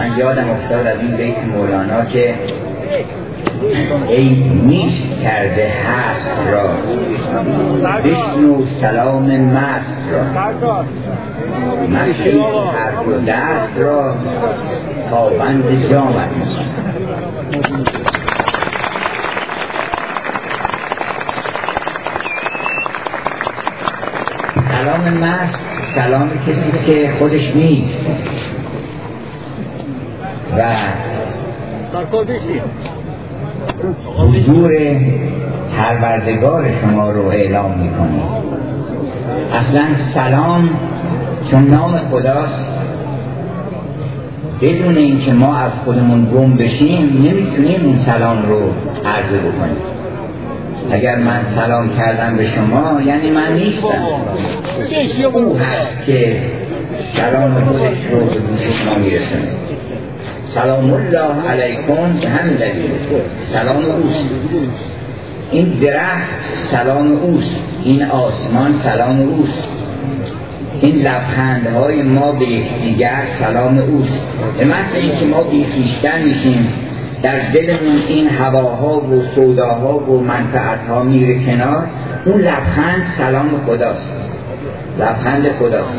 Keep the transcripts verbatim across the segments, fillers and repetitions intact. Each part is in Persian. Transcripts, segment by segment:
من یادم افتاد از این بیت مولانا که ای نیست کرده هست را بشنو سلام مست را مشید هر دو دست را تا بند جامت سلام مست سلام کسی که خودش نیست و حضور پروردگار شما رو اعلام میکنه. اصلا سلام چون نام خداست، بدون اینکه ما از خودمون گم بشیم نمیتونیم اون سلام رو عرضه بکنیم. اگر من سلام کردم به شما یعنی من نیستم، او هست که سلام خودش رو به گوش شما میرسونه. سلام الله علیکم به همین دلیل سلام اوست. این درخت سلام اوست، این آسمان سلام اوست، این لبخندهای ما به یکدیگر سلام اوست. به مثل اینکه ما بیخیشتن میشیم، در دلمون این هواها و سوداها و منفعتها میره کنار، اون لبخند سلام خداست، لبخند خداست.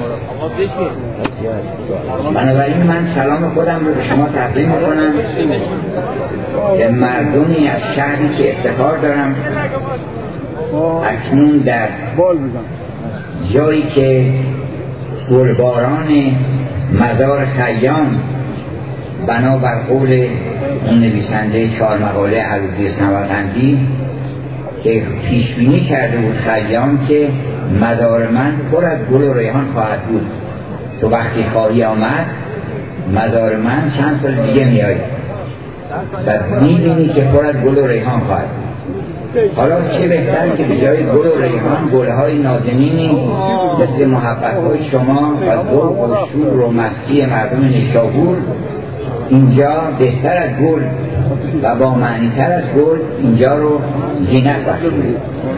بنابراین من سلام خودم رو به شما تقدیم میکنم که مردمی از شهری که افتخار دارم اکنون در جایی که گلباران مزار خیام بنابر قول اون نویسنده چهار مقاله عروضی سمرقندی که پیشبینی کرده بود خیام که مزار من پر از گل و ریحان خواهد بود، تو وقتی خواهی آمد مزار من چند سال دیگه میایی و میبینی که پر از گل و ریحان خواهد. حالا چه بهتر که به جای گل و ریحان گلهای نازنینی مثل محبت‌های شما و ذوق و شور و مستی مردم نیشابور اینجا بهتر از گل و با معنی تر از گل اینجا رو زینت بخشید.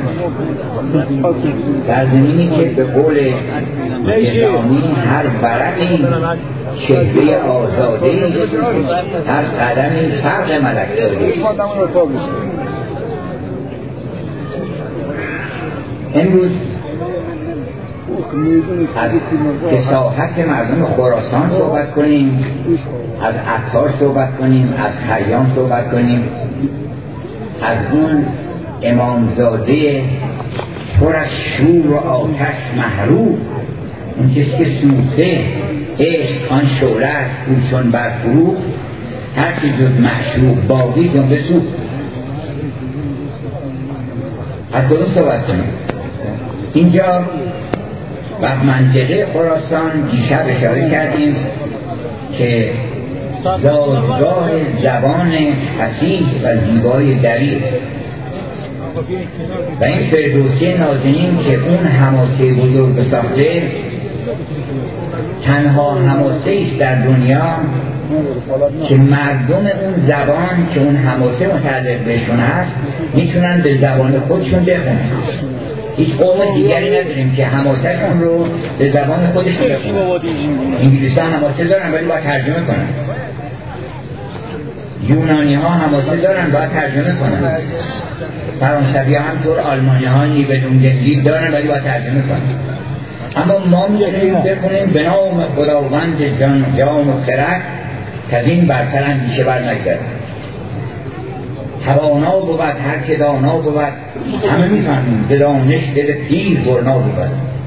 در زمینی که به قول نظامی هر ورقی چهره آزاده است، هر قدمی فرق ملک داده است. امروز از فصاحت مردم خراسان صحبت کنیم، از عطار صحبت کنیم، از خیام صحبت کنیم، از اون امامزاده پر از شور و آتش محروب، اون کسی که سوخته عشق آن شعله است چون برفروخت، هر که جز معشوق باقی جون بسوخت. از کدوم صحبت کنیم؟ اینجا و منطقه خراسان دیشب اشاره کردیم که دادگاه زبان فصیح و زیبای دریغ و این فردوسی نازنین که اون حماسه بزرگ بساخته، تنها حماسه است در دنیا که مردم اون زبان که اون حماسه متعلق بهشون هست میتونن به زبان خودشون بخونن. هیچ قوم دیگری نداریم که حماسه‌شون رو به زبان خودشون بخونن. انگلیسی ها حماسه دارن ولی باید ترجمه کنن، یونانی ها حماسه دارن باید ترجمه کنن، فرانسوی ها همطور، آلمانی ها نیبدونگلی دارن ولی باید ترجمه کنن. اما ما میتونیم بخونیم به نام خداوند جان جان و خرد که از این برتر اندیشه بر نگذرد. توانا بود هر که دانا بود، همه میفهمیم به دانش دل پیر برنا بود.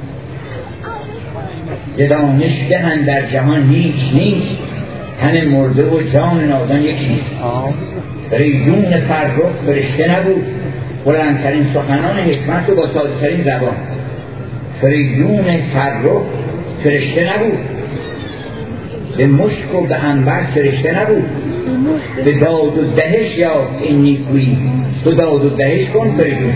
به دانش دهن در جهان هیچ نیست، تن مرده و جان نادان یکی. ریدون فرخ فرشته نبود، بلندترین سخنان حکمت و با ساده‌ترین زبان. فریدون فرخ فرشته نبود، به مشک و به عنبر فرشته نبود، به داد و دهش یافت این نیکویی، تو داد و دهش کن فریدون.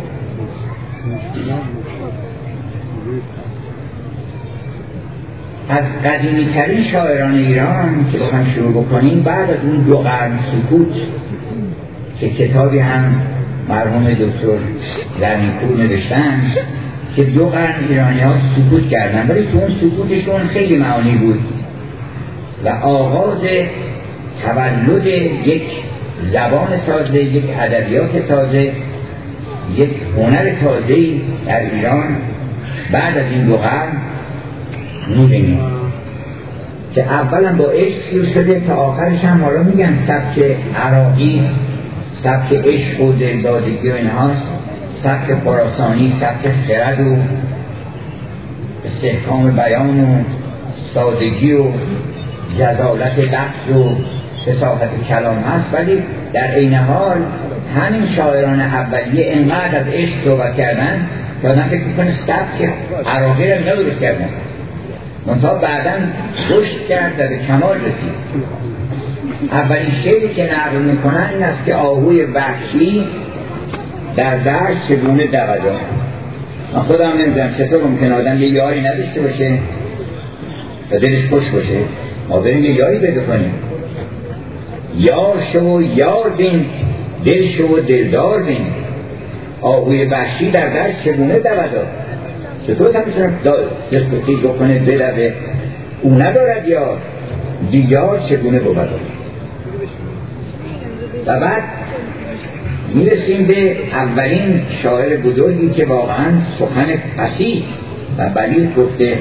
از قدیمی ترین شاعران ایران که بخوام شروع بکنیم، بعد از اون دو قرن سکوت که کتابی هم مرحوم دکتر زرنی‌پور نوشتن که دو قرن ایرانی ها سکوت کردن، ولی تو اون سکوتشون خیلی معانی بود. و آغاز تولد یک زبان تازه، یک ادبیات تازه، یک هنر تازه‌ای در ایران بعد از این دو قرن می‌بینیم که اولا با عشق شروع شده تا آخرش هم حالا میگن سبک عراقی، سبک عشق و دلدادگی و اینهاست، سبک خراسانی، سبک خرد و استحکام بیان و سادگی و جزالت لفظ و فصاحت کلام هست. ولی در عین حال همین شاعران اولیه انقدر از عشق صحبت کردن که آدم فکر میکنه سبک عراقی را ندرست کردن، منتها بعدا رشد کرد و به کمال رسید. اولین شعری که نقل میکنن این است که آهوی وحشی در دشت چگونه دویدن. من خودم نمیدونم چطور ممکن آدم یه یاری نداشته باشه و دلش خوش باشه، ما بریم یه یاری پیدا کنیم. یار شو یار بین، دل شو و دلدار بین، آهوی وحشی در دشت چگونه دویدن. چطور تا میتونم دست و تیز بکنه بدوه، او ندارد یار، دیار چگونه بود. و بعد میرسیم به اولین شاعر بزرگی که واقعا سخن فصیح و بلیغ گفته.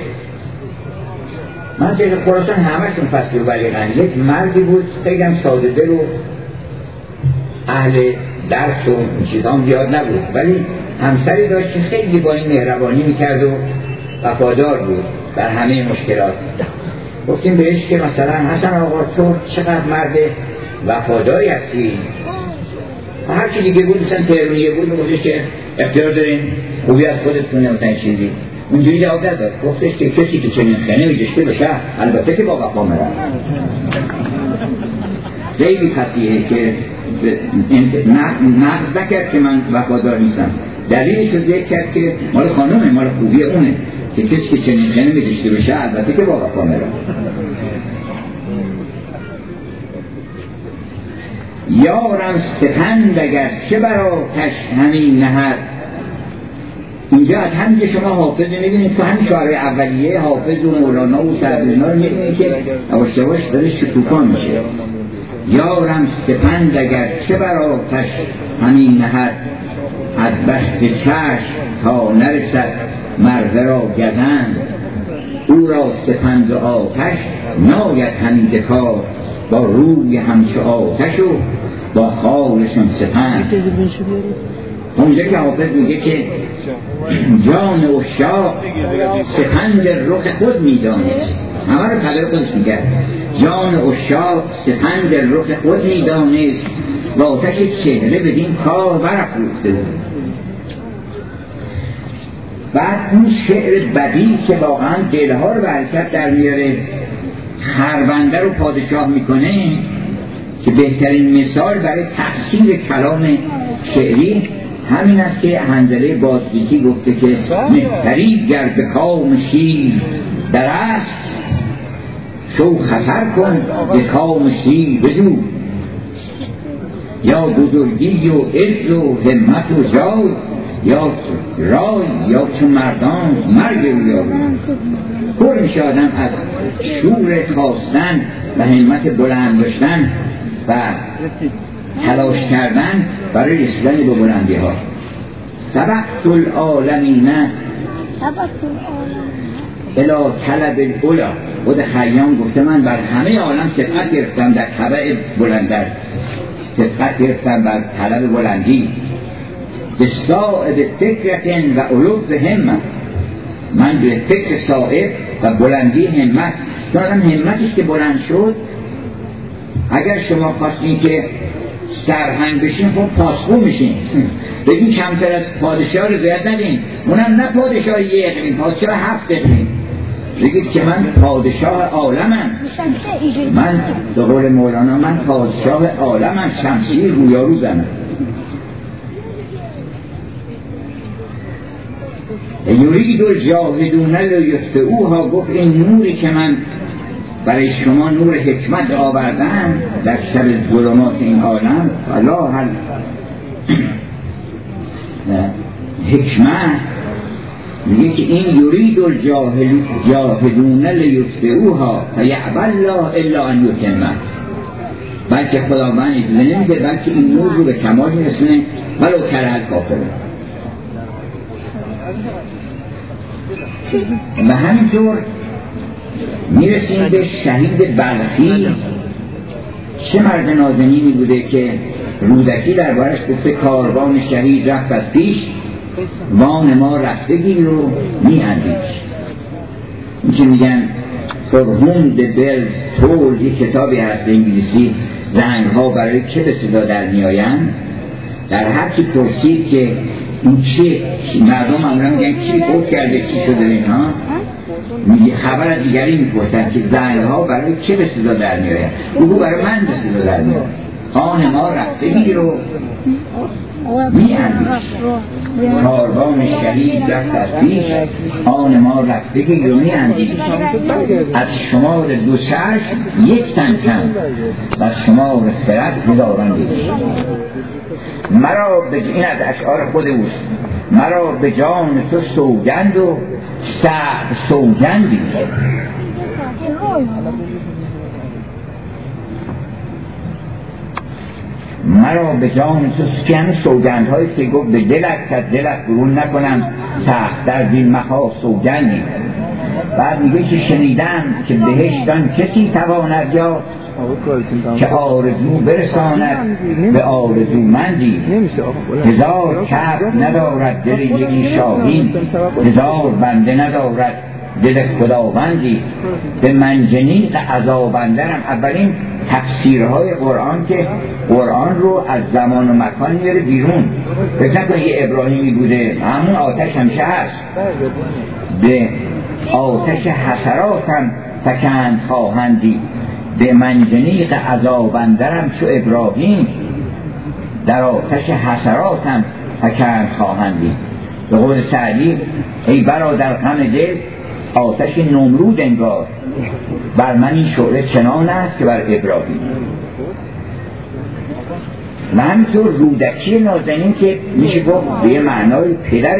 من که خراسان همشون فصیح و بلیغن. یک مردی بود خیلی هم ساده دل و اهل درس و این چیزا هم زیاد نبود، ولی همسری داشت که خیلی با این مهربانی میکرد و وفادار بود در همه مشکلات. گفتیم بهش که مثلا حسن آقا تو چقدر مرد وفاداری هستی. و هر چی دیگه بود مثلا تهرونیه بود میگفتش که اختیار دارین خوبی از خودتون مثلا چیزی. اونجوری جواب نداد، گفتش که کسی که چنین خنه میداشته باشه البته که با وفا میرن. خیلی فصیحه که نقض نکرد که من وفادار نیستم، دلیلش رو ذکر کرد که مال خانومه، مال خوبی اونه که کسی که چنین خنه میداشته باشه البته که با وفا میرن. یارم سپند اگر چه بر آتش همین نهد. اینجا از همین که شما حافظ میبینید تو همین شعر اولیه حافظ و مولانا و سعدینا رو میبینید که یواش یواش داره شکوفان میشه. یارم سپند اگر چه بر آتش همین نهد، از بخت چشم تا نرسد مرد را گزند. او را سپند و آتش ناید همیده کار، با روی همچو آتش و با خالشون سپند. اونجا که حافظ میگه که جان عشاق سپند رخ خود میدانست، همه رو قدر خودش میگه، جان عشاق سپند رخ خود میدانست و آتش چهره بدین کار برافروخته. بعد اون شعر بدی که واقعا دلها رو به حرکت در میاره، خربنده رو پادشاه میکنه، که بهترین مثال برای تفسیر کلام شعری همین است که حنظله بازگیتی گفته که مهتری گر به کام شیر در است، شو خطر کن به کام شیر بجو. یا بزرگی و عز و همت و جای، یا رای یا چون مردان مرگ او یابی. پر میشه آدم از شور خواستن و همت بلند داشتن و تلاش کردن برای رسیدن به بلندی ها. سبقت العالمین الی طلب العلا. خود خیام گفته من بر همه عالم سبقت گرفتم در طبع بلندر، سبقت گرفتم بر طلب بلندی. به صاحب فکرتن و علوب همت، من به فکر صاحب و بلندی همت. چون آدم همتش که بلند شد، اگر شما خواستین که سرهنگ بشین خب پاسخو میشین، بگین کمتر از پادشاه رضایت ندین، اونم نه پادشاه یک اقلیم، پادشاه هفت اقلیم. بگید که من پادشاه عالمم، من به قول مولانا من پادشاه عالمم، شمشیر رویارو زنم. یورید الجاهدون لیطفئوها. گفت این نوری که من برای شما نور حکمت آوردم در شب ظلمات این عالم، فلا هل حکمت میگه که این یرید الجاهدون لیطفئوها فیأبی الله الا ان یتمه، بلکه خداوند اجازه نمیده بلکه این نور رو به کمال میرسونه ولو کره الکافرون. و همینطور میرسیم به شهید بلخی. چه مرد نازنینی بوده که رودکی دربارش گفته کاروان شهید رفت از پیش، وان ما رفتگی رو میاندیش. این که میگن For whom the bells toll، یک کتابی هست به انگلیسی، زنگ ها برای چه به صدا در میآیند. در هر کی پرسید که این چه، مردم معمولا میگن کی فوت کرده چی شده اینها، میگه خبر از دیگری میپرسن که زنگ ها برای چه به صدا در میآیند، بگو برای من به صدا در میآید. آن ما رفتگی رو میاندیش، کاروان شهید رفت از پیش، آن ما رفتگی رو میاندیش. از شمار دو چشم یک تن کم، و از شمار خرد هزاران دیش. مرا به این از اشعار خود اوست، مرا به جان تو سوگند و صعب سوگندی. مرا به جان تو سکن سوگند هایی که گفت به دلت که دلت برون نکنم سخت در دین مخوا سوگندی. بعد میگه که شنیدم که بهشتان کسی تواند یا که آرزو برساند به آرزو مندی. هزار کبر ندارد دل یکی شاهین، هزار بنده ندارد دل خداوندی. به منجنیق عذابندرم. اولین تفسیرهای قرآن که قرآن رو از زمان و مکان میاره بیرون. فکر نکن یه ابراهیمی بوده، همون آتش همیشه هست. به آتش حسراتم فکند خواهندی، به منجنیق عذابندرم چو ابراهیم، در آتش حسراتم فکند خواهندی. به قول سعدی ای برادر غم دل آتش نمرود انگار، بر من این شعله چنان است که بر ابراهیم. و همینطور رودکی نازنین که میشه گفت به معنای پدر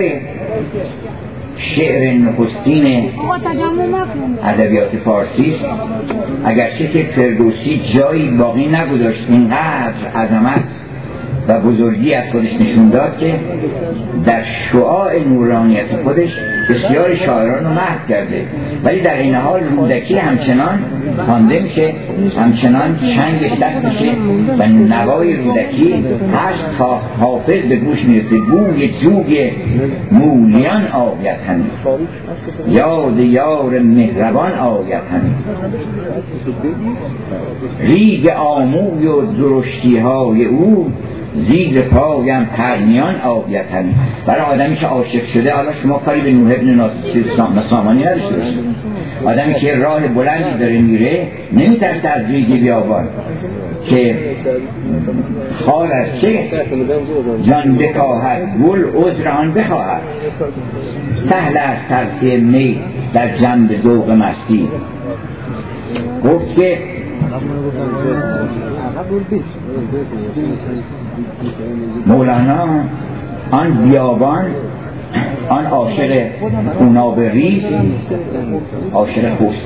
شعر نخستین ادبیات فارسی است. اگرچه که فردوسی جایی باقی نگذاشت اینقدر عظمت و بزرگی از خودش نشون داد که در شعاع نورانیت خودش بسیار شاعران رو محو کرده، ولی در این حال رودکی همچنان خوانده میشه، همچنان چنگش دست میشه و نوای رودکی هشت حافظ به گوش میرسه. بوی جوی مولیان آید همی، یاد یار مهربان آید همی. ریگ آموی و درشتی های او، زیر پایم پرنیان آید همی. برای آدمی که عاشق شده، حالا شما کاری به نوح ابن نسامانی نداشته باشید. آدمی که راه بلندی داره میره نمیترسه از ریگ بیابان که خال از چه جان بکاهد گل عذر آن بخواهد. سهل از ترک می در جنب ذوق مستی. گفت که مولانا آن بیابان، آن عاشق خوناب ریز، عاشق خوست،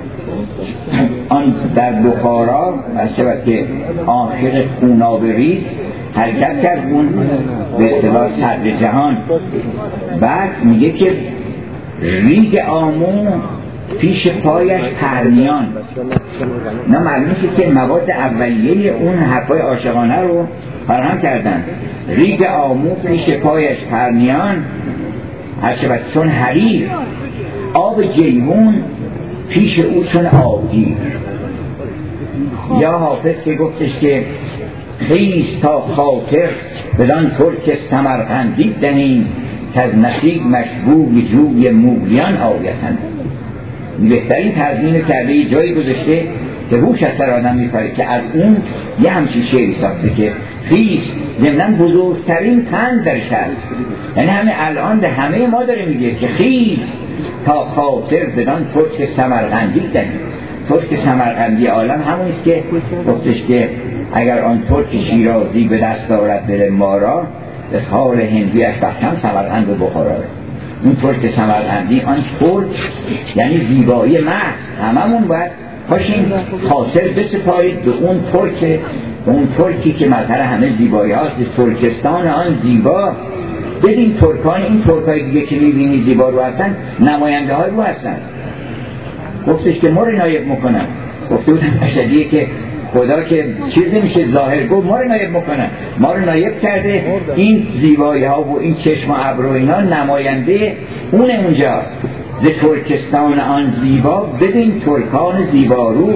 آن در بخارا از شود که عاشق خوناب ریز حرکت کرد اون به اصطلاح صدر جهان. بعد میگه که ریگ آمو پیش پایش پرنیان. نه معلومه که مواد اولیه اون حرفای عاشقانه رو فراهم کردن. ریگ آمو پیش پایش پرنیان، هر شود چون حریر، آب جیهون پیش او چون آبگیر. یا حافظ که گفتش که خیز تا خاطر بدان ترک سمرقندی دهیم که از نصیب مشبوب جوی مولیان آیتن. بهترین تضمین کرده یه جایی گذاشته که روش از سر آدم میپره که از اون یه همچین شعری ساخته که خیز ضمناً بزرگترین پند درش هست. یعنی همه الان به همه ما داره میگه که خیز تا خاطر بدان ترک سمرقندی دهیم. ترک سمرقندی عالم همونیست که گفتش که اگر آن ترک شیرازی به دست دارد دل ما را، به خال هندیش بخشم سمرقند و بخارا. اون ترک سمرقندی، آن ترک یعنی زیبایی محض. هممون باید پاشیم خاطر بسپارید به اون ترک، به اون ترکی که مظهر همه زیبایی هاست، ترکستان آن زیبا. ببین ترکان، این ترکای دیگه که میبینی زیبا رو هستن، نماینده های رو هستن. گفتش که ما رو نایب میکنن. گفته بودن مشهدیه که خدا که چیز نمیشه ظاهر، گفت ما رو نایب میکنن، ما رو نایب کرده. این زیبایی ها و این چشم و ابرو اینا نماینده اون اونجا ز ترکستان آن زیبا. ببین ترکان زیبارو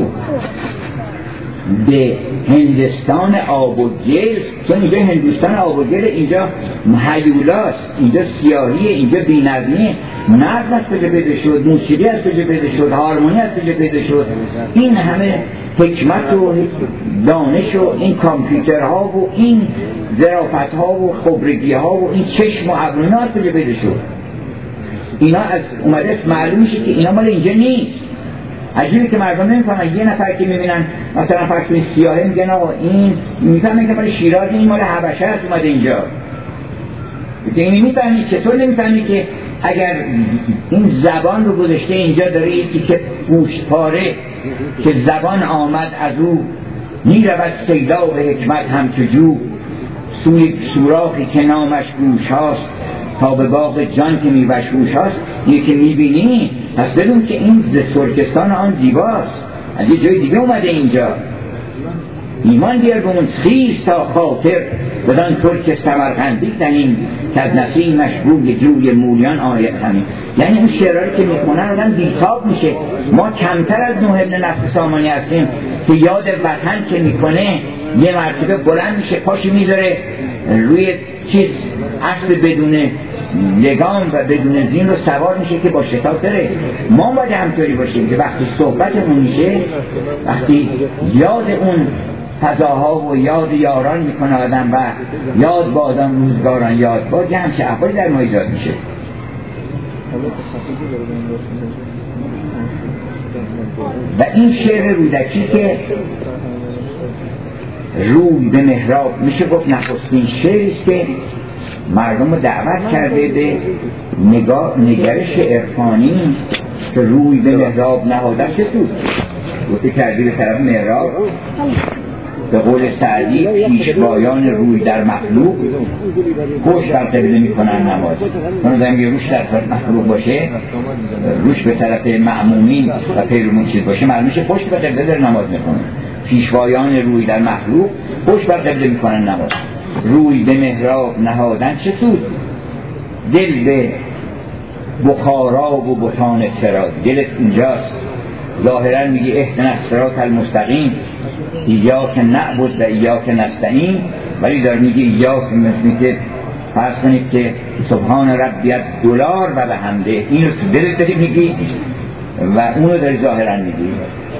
به هندستان آب و گل، چون اینجا هندوستان آب و گل، اینجا هیولاست، اینجا سیاهیه، اینجا بی‌نظمیه. نظم از کجا پیدا شد؟ موسیقی از کجا پیدا شد؟ هارمونی از کجا پیدا شد؟ این همه حکمت و دانش و این کامپیوترها و این ظرافت‌ها و خبرگی ها و این چشم و ابروها از کجا پیدا شد؟ اینا از اومده معلوم میشه که اینا مال اینجا نیست. عجیبه که مردم نمیفهمن. یه نفر که میبینن مثلا فرض کنید سیاهه، میگن آقا این، میفهمن که مال شیراز، این مال حبشه است اومده اینجا. این میفهمی. چطور نمیفهمی که اگر این زبان رو گذاشته اینجا داره یکی که گوشتپاره که زبان آمد از او، میرود سیدا و حکمت همچو جو، سوی سوراخی که نامش گوش هاست، تا به باغ جان که میوشوش هاست. اینه که میبینی، پس بدون که این ز ترکستان آن زیباست، از یه جای دیگه اومده اینجا. ایمان بیار به اون خیش تا خاطر، بدان ترک سمرقندی تنین، که از نسیمش بوی جوی مولیان آید همین. یعنی اون شعرهایی که میخونن آدم بیتاب میشه. ما کمتر از نوح ابن نفس سامانی هستیم که یاد وطن که میکنه یه مرتبه بلند میشه، پاشو میذاره روی چیز، اسب بدون لگام و بدون زین رو سوار میشه که با شتاب بره. ما باید همطوری باشیم که وقتی صحبتمون میشه، وقتی یاد اون فضاها و یاد یاران میکنه آدم و یاد با آدم روزگاران یاد با یه همچه احوالی در ما ایجاد میشه. و این شعر رودکی که روی به محراب، میشه گفت نخستین شعریست که مردم رو دعوت کرده به نگاه نگرش عرفانی که روی به محراب نهادن. چه تو گفته کردی به طرف محراب، به قول سعدی پیشوایان روی در مخلوق پشت بر قبله میکنن نماز. چون اگه روش در طرف مخلوق باشه، روش به طرف مأمومین و پیرومون چیز باشه، معلوم میشه پشت بر قبله در نماز میکنن. پیشوایان روی در مخلوق پشت بر قبله میکنن نماز. روی به محراب نهادن چه سود؟ دل به بخارا و بطان اعتراض. دلت اونجاست. ظاهرا میگی اهدنا الصراط المستقیم، ایاک نعبد و ایاک نستعین، ولی داره میگی ایاک، مثل که فرض کنید که سبحان ربی الدلار و بحمده، اینو تو دلت داری میگی و اونو داری ظاهرا میگی.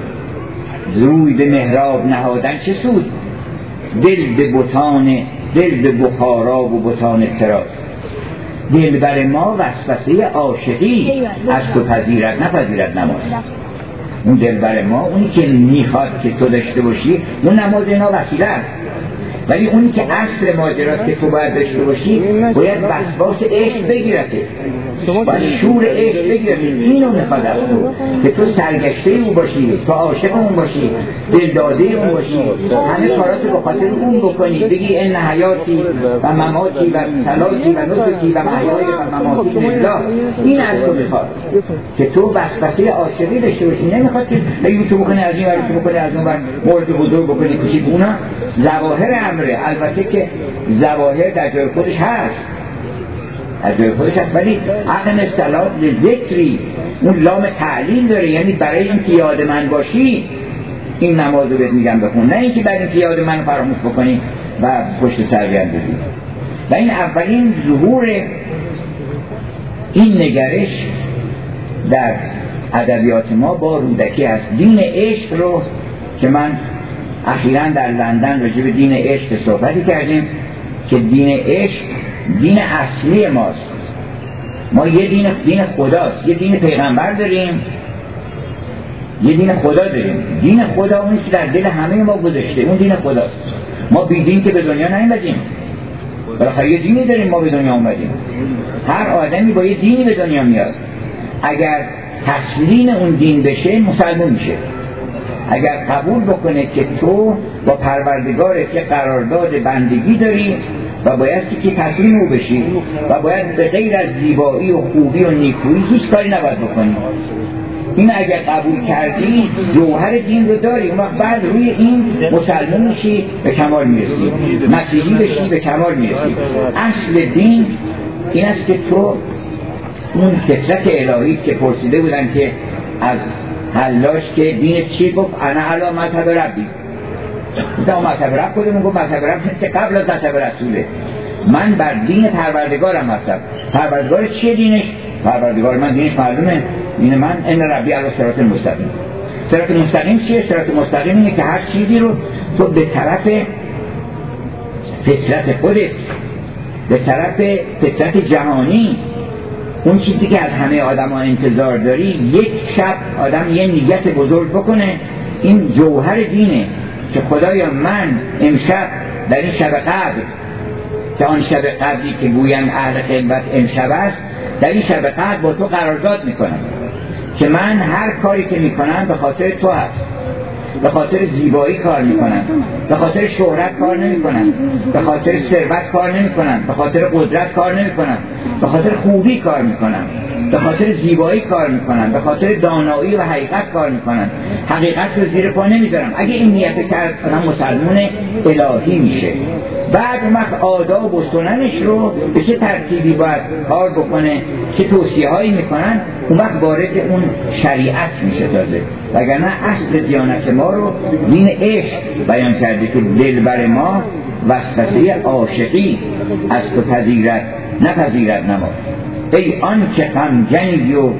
روی به محراب نهادن چه سود؟ دل به بطان، دل به بخارا و بطان اعتراض. دل بر ما وسوسه عاشقی از تو پذیرد نپذیرد نماز. اون دل بر ما، اونی که میخواد که تو داشته باشی، اون نماز اینا وسیله است. ولی اونی که اصل ماجراست که تو باید داشته باشی، باید وسواس عشق بگیرته، باید شور عشق بگیرته. اینو میخواد از تو که تو سرگشته اون باشی، تو عاشق اون باشی، دلداده اون باشی، همه کاراتو به خاطر اون بکنی، بگی ان حیاتی و مماتی و صلاتی و نسکی و محیای و مماتی لله. این از تو میخواد که تو وسوسه عاشقی داشته باشی. نمیخواد که بگی تو بکنی از این ور، تو بکنی از اون ور، مورد بزرگ بکنی کوچیک. اونا ظواهر امره. البته که ظواهر در جای خودش هست، در جای خودش هست، ولی عقل صلات لذکری، اون لام تعلیل داره، یعنی برای اینکه یاد من باشی این نماز رو بهت میگم بخون، نه اینکه برای اینکه یاد من فراموش بکنی و پشت سر بیاندازی. و این اولین ظهور این نگرش در ادبیات ما با رودکی هست. دین عشق رو که من اخیراً در لندن راجع به دین عشق صحبتی کردیم که دین عشق دین اصلی ماست. ما یه دین دین خداست، یه دین پیغمبر داریم، یه دین خدا داریم. دین خدا اونی که در دل همه ما گذاشته، اون دین خداست. ما بی دین که به دنیا نیومدیم. بالاخره یه دینی داریم ما به دنیا اومدیم. هر آدمی با یه دینی به دنیا میاد. اگر تسلیم اون دین بشه مسلمان میشه. اگر قبول بکنه که تو با پروردگارت که قرارداد بندگی داری و باید که تسلیم او بشی و باید به غیر از زیبایی و خوبی و نیکویی هیچ کاری نباید بکنی. این اگر قبول کردی جوهر دین رو داری، اون وقت بعد روی این مسلمان میشی به کمال میرسی، مسیحی بشی به کمال میرسی. اصل دین این است که تو اون فطرت الهی که پرسیده بودن که از حلاج که دین چی گفت انا علی مذهب ربی، مثلا مذهب رب کدوم گفت مذهب رب که قبل از مذهب رسوله، من بر دین پروردگارم هستم. پروردگار چیه دینش؟ پروردگار من دینش معلومه، دین من ان ربی علی صراط مستقیم. صراط مستقیم چیه؟ صراط مستقیم اینه که هر چیزی رو تو به طرف فطرت خودت، به طرف فطرت جهانی، اون چیزی که از همه آدم ها انتظار داری، یک شب آدم یه نیت بزرگ بکنه. این جوهر دینه که خدایا من امشب در این شب قدر که آن شب قدری که گویم اهل خلوت امشب است، در این شب قدر با تو قرارداد میکنم که من هر کاری که میکنم به خاطر تو هست، به خاطر زیبایی کار میکنم، به خاطر شهرت کار نمیکنم، به خاطر ثروت کار نمیکنم، به خاطر قدرت کار نمیکنم، به خاطر خوبی کار میکنم، به خاطر زیبایی کار میکنم، به خاطر دانایی و حقیقت کار میکنم، حقیقت رو زیر پا نمیذارم. اگه این نیت کرد آدم مسلمان الهی میشه. بعد وقت آداب و سننش رو به چه ترتیبی باید کار بکنه، چه توصیه هایی میکنن، اون وقت وارد اون شریعت میشه تازه. وگرنه اصل دیانت ما رو دین عشق بیان کرده که دلبر ما وسوسه عاشقی از تو پذیرد نپذیرد نما. ای آن که غمجنی و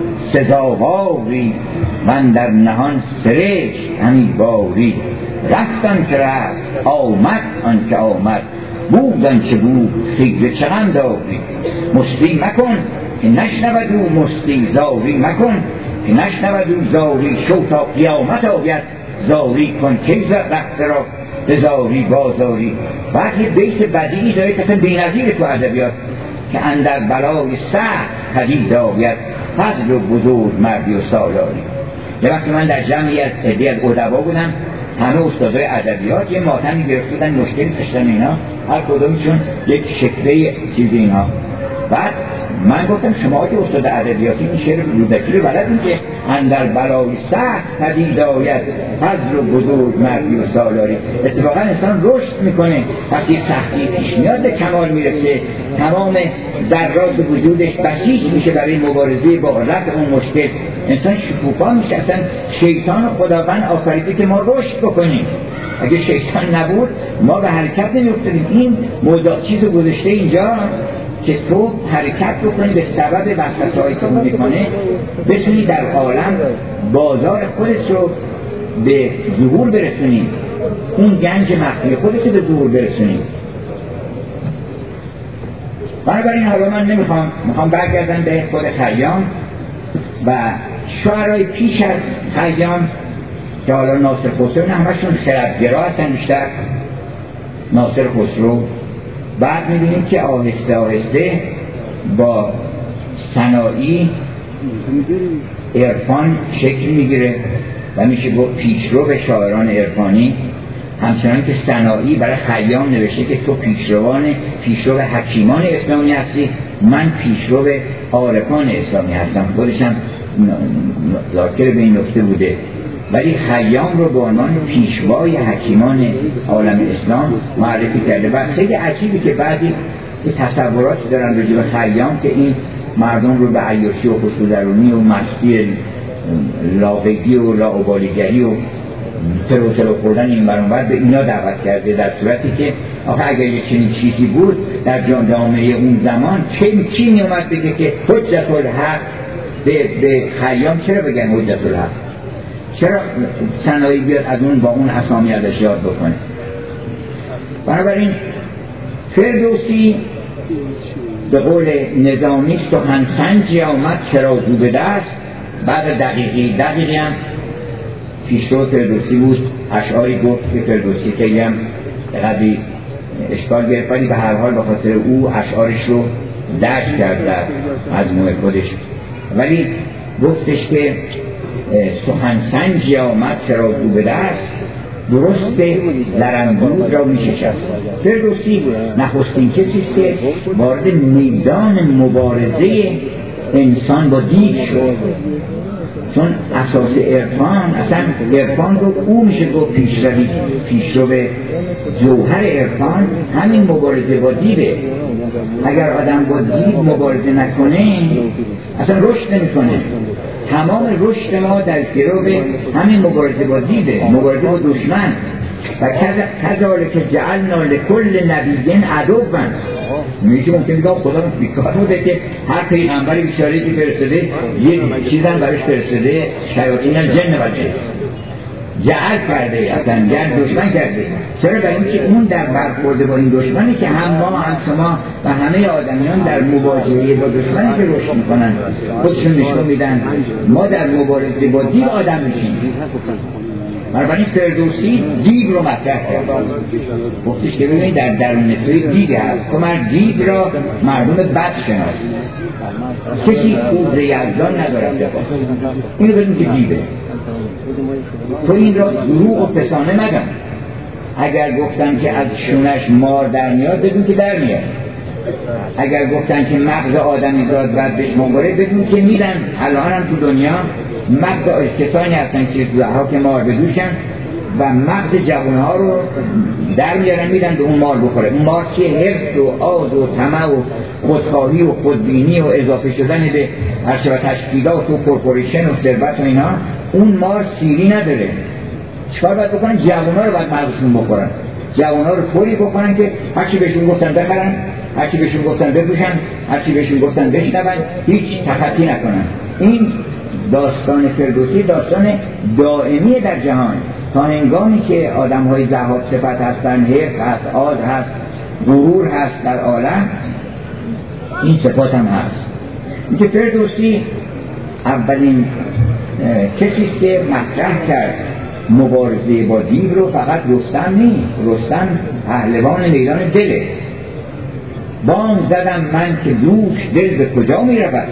سزاواری، من در نهان سرشت همی باری. رفتن که رفت آمد آن که آمد، بودن چه بود خیره چه غم داری. مستی مکن که نشنود او مستی، زاری مکن که نشنود او زاری. شو تا قیامت آید زاری کن، که رفت را به زاری بازاری. وقتی بیت بدیعی داره که بی‌نظیر تو ادبیات که اندر بلای سخت پدید آید، فضل و بزرگ مردی و سالاری. یه وقتی من در جمعی از عده‌ای از ادبا بودم، همه استادای ادبیات یه ماتمی گرفته بودن، مشکلی داشتن اینا، هر کدومشون یک شکوه چیز اینا. بعد من گفتم شما که استاد ادبیاتی این شعر رودکی رو بلدین که اندر بلای سخت پدید آید، فضل و بزرگ مردی و سالاری. اتفاقا انسان رشد میکنه وقتی سختی پیش میاد، به کمال میرسه، تمام ذرات وجودش بسیج میشه برای مبارزه با رفع اون مشکل. انسان شکوفا میشه. اصلا شیطان و خداوند آفریده که ما رشد بکنیم. اگه شیطان نبود ما به حرکت نمیافتادیم. این موضوع چیزو گذاشته اینجا که تو حرکت بکنی به سبب وسوسه‌هایی که اون میکنه، بتونی در عالم بازار خودت رو به ظهور برسونی، اون گنج مخفی خودت رو به ظهور برسونی. بنابراین حالا من نمیخوام میخوام برگردم به خود خیام و شعرهای پیش از خیام که حالا ناصر خسرو، نه همشون خردگرا هستن بیشتر. ناصر خسرو بعد می‌بینیم که آهسته آهسته با سنایی عرفان شکل میگیره و میشه گفت پیشرو به شاعران عرفانی. همچنان که سنایی برای خیام نوشته که تو پیشروان پیشرو حکیمان اسلامی هستی، من پیشرو عارفان اسلامی هستم. خودشم ذاکر به این نکته بوده. ولی خیام رو به عنوان پیشوای حکیمان عالم اسلام معرفی کرده. و خیلی عجیبه که بعضی تصوراتی دارن راجع به خیام که این مردم رو به عیاشی و خسرودرونی و مستی لاغگی و لاابالیگری و ترو ترو خوردن این برانور به اینا دعوت کرده، در صورتی که آخه اگر یک چنین چیزی بود در جامعه اون زمان چه چی می اومد بگه که حجت الحق به, به خیام چرا بگن حجت الحق؟ چرا سنایی بیاد از اون با اون اسامی ازش یاد بکنه؟ بنابراین فردوسی به قول نظامی سخن سنجی آمد چرا زو به دست. بعد دقیقی دقیقی هم پیشرو فردوسی بود، اشعاری گفت که فردوسی که هم قدی اشکال گرفت، ولی به هر حال به خاطر او اشعارش رو درج کرد در مجموعه خودش. ولی گفتش که سخن سنجی آمد چرا دو به دست، درست لرنگود را می شکست. فردوسی نخستین کسیست که وارد میدان مبارزه انسان با دیو شد، چون اساس عرفان، اصلا عرفان رو او میشه گفت پیشروی پیشرو جوهر عرفان همین مبارزه با دیوه. اگر آدم با دیو مبارزه نکنه اصلا رشد نمیکنه. تمام رشد ما در گرو همین مبارزه با دیوه، مبارزه با دشمن. و کذالک جعلنا لکل نبی عدوا. میگه ممکن میگه خدا بیکار بوده که هر پیغمبری بیچاره که فرستاده یه چیزم براش فرستاده، شیاطین الجن و الانس جعل کرده، اصلا جعل دشمن کرده. چرا؟ برای اینکه اون در برخورد با این دشمنی که هم ما هم شما و همه آدمیان در مواجهه با دشمنی که رشد میکنن خودشون نشون میدن ما در مبارزه با دیو آدم میشیم. بنابراین فردوسی دیو رو مطرح کرد، گفتش که ببینید در درون توی دیو هست، تو مرد دیو را مردم بد شناس، کسی قدر یزدان ندارد جفا. اینو بدون که دیوه، تو این را دروغ و فسانه مدن. اگر گفتن که از شونش مار در میاد بدون که در میاد، اگر گفتن که مغز آدمی زاد بعد بهش مغاره بدون که میدن. الان هم تو دنیا مغز کسانی هستن که دوها که مار بدوشن و مغز جوانها رو در میارن میدن به اون مار بخوره. اون مار که حرص و آز و طمع و خودخواهی و خودبینی و اضافه شدن به هرچه و تشکیلات و کورپوریشن و ثروت و اینا، اون مار سیری نداره. چکار باید بکنن؟ جوانها رو باید مغزشون بخورن، جوانها رو فوری بکنن که هرچی بهشون گفتن بخرن، هرچی بهشون گفتن بپوشن، هرچی بهشون گفتن بشنون، هیچ تخطی نکنن. این داستان فردوسی داستان دائمی در جهان تا هنگامی که آدم‌های ذهاب صفت هستن، حرص هست، آز هست، غرور هست در عالم، این صفات هم هست. این که فردوسی اولین کسیست که مطرح کرد مبارزه با دیو رو. فقط رستم نیست، رستم پهلوان میدان دله. بانگ زدم من که دوش دل به کجا می رود،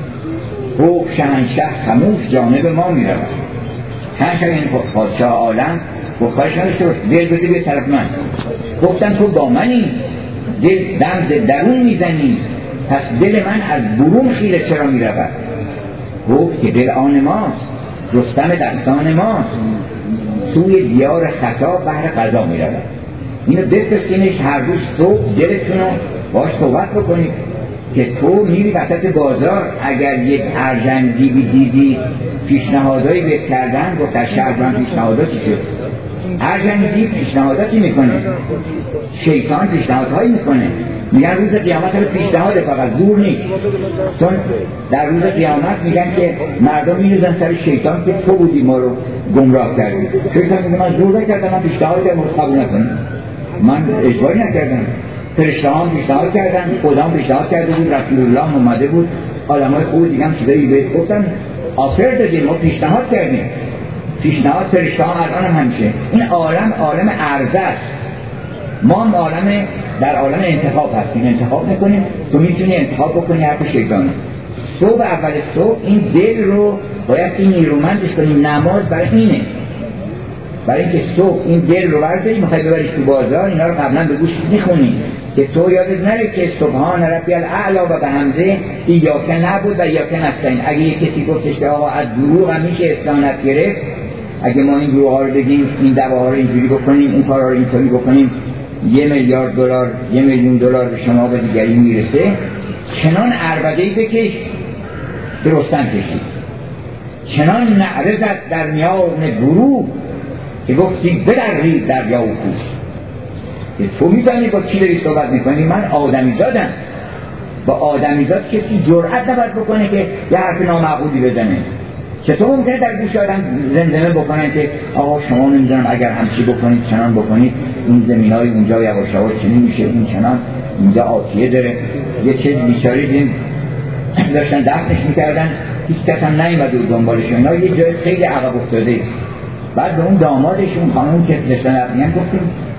خوب شهنشه خموش جانب ما می رود. شهنشه این پادشاه عالم گفتارش نداشته دل بده به طرف من. گفتن تو با منی، دل دم درون می زنی، پس دل من از برون خیره چرا می رود. گفت که دل آن ماست، رستم دستان ماست، سوی دیار خطا بهر قضا می رود. اینو بفرستینش هر روز صبح دلتون رو باش صحبت بکنید که تو میری وسط بازار، اگر یک ارجنگی دیدی پیشنهادایی بهت کردن، گفت در شهر من پیشنهاداتی شد. ارجنگی پیشنهاداتی میکنه، شیطان پیشنهادهایی میکنه، میگن روز قیامت رو پیشنهاده، فقط دور نیست. چون در روز قیامت میگن که مردم میریزن سر شیطان که تو بودی ما رو گمراه کردی. شیطان میگه من زور نکردم، من پیشنهاد کردم قبول نکنی، من اجباری نکردم. فرشته‌ها پیشنهاد کردن، خدا پیشنهاد کرده بود، رسول الله اومده بود، علمای خوب دیگه هم چیزایی بهت گفتن، آفر دادیم، ما پیشنهاد کردیم. پیشنهاد فرشته‌ها الان هم همیشه. این عالم عالم عرضه است. ما هم عالم در عالم انتخاب هستیم، انتخاب میکنیم. تو میتونی انتخاب بکنی حرف شیطانه. صبح اول صبح این دل رو باید این نیرومندش کنیم. نماز برای اینه، برای اینکه صبح این دل رو برداری میخوای ببریش تو بازار، اینا رو قبلا به گوش میخونی که تو یادت نره که سبحان ربی الاعلی و به همزه ایاک نبود و ایاک نستعین. اگه یک کسی گفتش که آقا از دروغ هم میشه استعانت گرفت، اگه ما این دروغ ها رو بگیم، این دعواها رو اینجوری بکنیم، این کارا رو اینطوری بکنیم، یه میلیارد دلار، یه میلیون دلار به شما و دیگری میرسه. چنان عربده‌ای بکش که رستم کشید، چنان نعره زد در میان گروه که گفتی بدرید دریا و کوه. که تو می‌دانی با کی داری صحبت می‌کنی؟ من آدمیزادم. با آدمیزاد کسی جرأت نباید بکنه که یه حرف نامعقولی بزنه. چطور ممکنه در گوش آدم زمزمه بکنن که آقا شما نمی‌دونم اگر همچی بکنید چنان بکنید، این زمینای اونجا یواش یواش چنین میشه، این چنان اینجا آتیه داره. یه چیز بیچاره دیدیم داشتن دفنش می‌کردن، هیچ کس هم نیومد و دنبالش. اینا یه جای خیلی عقب افتاده. بعد به اون دامادش، اون خانم که داشتن میگن، گفتیم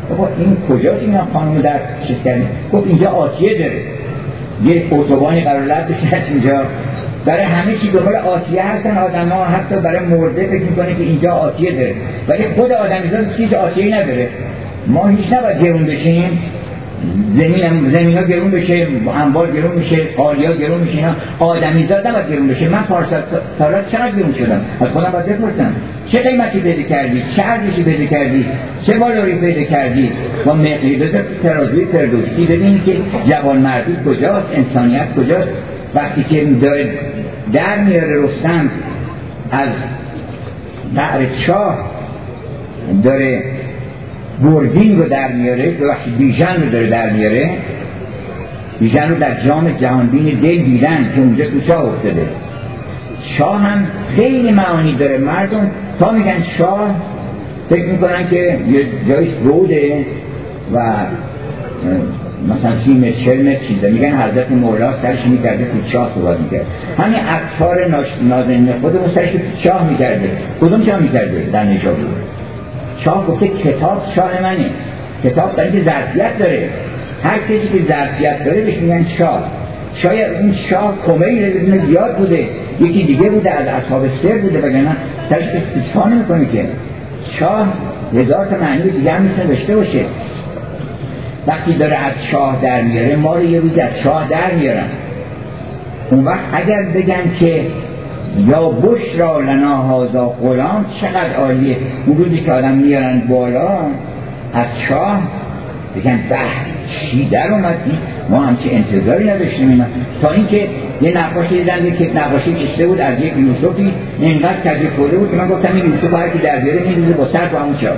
بابا این کجاست این خانم در چیز کردن؟ گفت اینجا آتیه داره، یه اتوبانی قرار رد بشه اینجا، برای همه چی دنبال آتیه هستن آدم‌ها، حتی برای مرده فکر میکنه که اینجا آتیه داره، ولی خود آدمیزاد هیچ آتیه‌ای نداره. ما هیچ نباید گرون بشیم، زمین زمین ها گرون بشه، اموال گرون بشه، قالیا گرون بشه، اینا آدمیزاد نباید گرون بشه. من پارسال سالات چقدر گرون شدم، از خودم باید بپرسم چه قیمتی پیدا کردی، چه ارزشی پیدا کردی، چه والوری پیدا کردی. با مقیاس ترازوی فردوسی ببینید که جوانمردی کجاست، انسانیت کجاست. وقتی که داره در میاره رستم از قعر چاه، داره گرگین رو در میاره، وقتی بیژن رو داره در میاره، بیژن رو در جام جهانبین دل دیدن که اونجا تو چاه افتاده. شاه هم خیلی معانی داره. مردم تا میگن شاه فکر میکنن که یه جایش روده و مثلا سی متر چل متر چیزه، میگن حضرت مولا سرش میکرده تو چاه صحبت میکرد. همین اطهار نازنین خودمون سرش تو چاه میکرده. کدوم چاه میکرده؟ در نشابور. شاه گفته کتاب شاه منه. کتاب داره که ظرفیت داره، هر کسی که ظرفیت داره بهش میگن شاه. شاید این شاه کمیل بدون زیاد بوده، یکی دیگه بوده از اصحاب سر بوده، وگرنه سرش که چاه نمیکنه که. شاه هزار تا معنی دیگه هم میتونه داشته باشه. وقتی داره از شاه در میاره، ما رو یه روزی از شاه در میارن، اون وقت اگر بگن که یا بشرا لنا هذا غلام، چقدر عالیه. اون روزی که آدم میارن بالا از شاه، بگن به چی در اومدی، ما همچه انتظاری نداشتیم اینا. تا اینکه یه نقاشی دیدن که نقاشی کشته بود از یک یوسفی، اینقدر کجی خورده بود که من گفتم این یوسف هر کی در بیاره میریزه با سر تو همون چاه.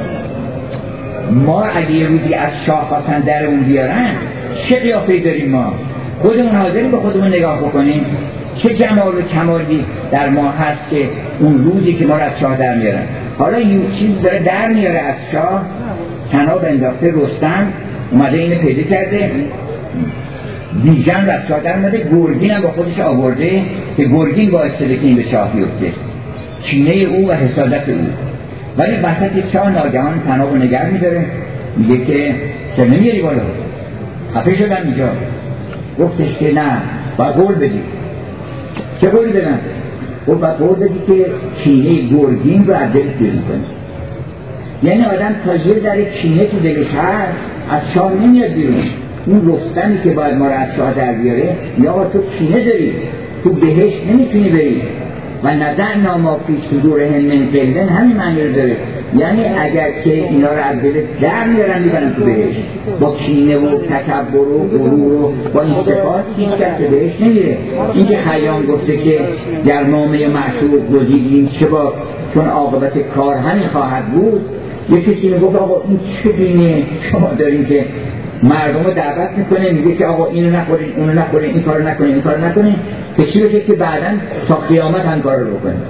ما اگه یه روزی از شاه خواستن در اون بیارن، چه قیافه‌ای داریم ما؟ خودمون حاضریم به خودمون نگاه بکنیم چه جمال و کمالی در ما هست که اون روزی که ما را از شاه در میارن. حالا یه چیز داره در میاره از شاه، تناب انداخته، رستم اومده اینو پیدا کرده، بیژن را از شاه در اومده، گرگین هم با خودش آورده که گرگین باعث شده که این به شاه بیفته، کینه او و حسادت او. ولی وسط شاه ناگهان تناب رو نگه میداره، میگه که چه نمیاری بالا، خفه شدم اینجا. گفتش که نه، باید قول بدی. چه قولی بدن؟ گفت باید قول بدی که کینه گرگین رو از دلش بیرون کنی. یعنی آدم تا یه ذره کینه تو دلش هست از شاه نمیاد بیرون. اون رستمی که باید ما رو از شاه در بیاره، یا تو کینه داری، تو بهشت نمیتونی بری. و نظر نامافی صدورهم من قلن همین معنی رو داره. یعنی اگر که اینا رو از دل در میارن میبرن تو بهشت، با کینه و تکبر و غرور و با این صفات هیچ کس به بهشت نمیره. این که خیام گفته که در نامه معشوق گزیدیم چه با چون عاقبت کار همین خواهد بود، یکی کسی میگفت آقا این چه دینه شما دارین که مردم رو دعوت میکنه، میگه که آقا اینو نخورین، اونو نخورین، این کارو نکنین، این کارو نکنین، که چی بشه که بعداً تا قیامت هم کار رو بکنه.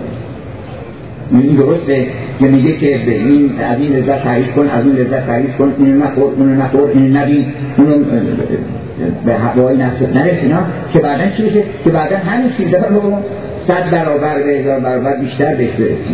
این درسته که میگه که به این از این لذت تعریف کن، از اون لذت تعریف کن، اینو نخور، اونو نخور، اینو نبین، اونو به هوای نفس نرس، اینا که بعداً چی بشه که بعداً همین چیزا رو صد برابر به هزار برابر بیشتر بهش برسیم.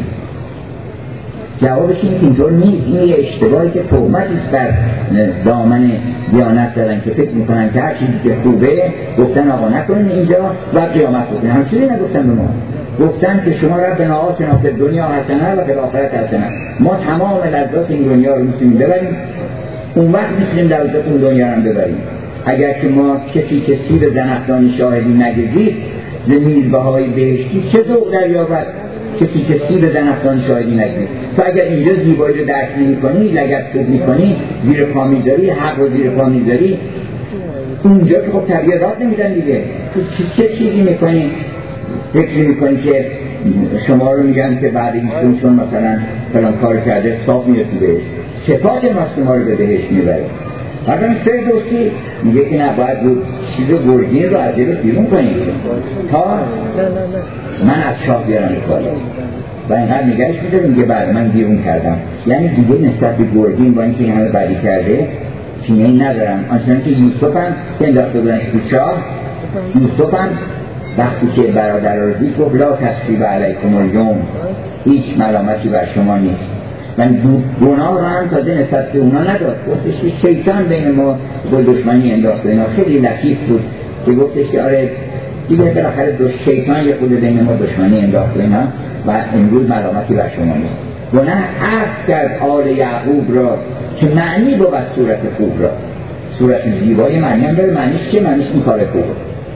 جوابش اینه که اینطور نیست. این یه اشتباهی که تهمتی است در دامن دیانت دارن که فکر میکنن که هر چیزی که خوبه گفتن آقا نکنین اینجا و قیامت بکنین. همچنین نگفتن به ما، گفتن که شما ربنا آتنا فی الدنیا حسنه و فی الآخرة حسنه. ما تمام لذات این دنیا رو میتونیم ببریم، اون وقت میتونیم لذات اون دنیا رو ببریم. اگر که ما کسی که سیر زنخدانی شاهدی نگذید ز میوه‌های بهشتی چه ذوق دریابد؟ کسی که سیر زنخدان شاهدی نگید. تو اگر اینجا زیبایی رو درک نمی کنی، لگد خود می کنی، زیر پا میذاری، حق رو زیر پا میذاری، اونجا که خب طبیعه راه نمیدن دیگه. تو چه چیزی میکنی؟ فکر میکنی که شما رو میگن که بعد ایشون چون مثلا فلان کار کرده صاف میره تو بهشت، صفات ماست که ما رو به بهشت میبره. اگر این فردوسی میگه که نباید بود چیز گرگین رو از دل بیرون کنید تا من از شاه بیارم بالا و اینقدر نگهش میداره. میگه بعد من بیرون کردم، یعنی دیگه نسبت به گرگین با اینکه این همه بدی کرده کینه‌ای ندارم. آنچنان که یوسف هم که انداخته بودنش تو چاه، یوسف هم وقتی که برادر رو دید گفت لا تثریب علیکم الیوم، هیچ ملامتی بر شما نیست. من گناه رو هم تازه نسبت به اونا نداد، گفتش که شیطان بین ما با دشمنی انداخت. اینا خیلی لطیف بود که گفتش که آره دیگه بالاخره دو شیطان یه خود بین ما دشمنی انداخت اینا و امروز ملامتی بر شما نیست. گناه عفو کرد آل یعقوب را که معنی بود صورت خوب را. صورت زیبای معنی هم داره، معنیش که معنیش این کار خوبه.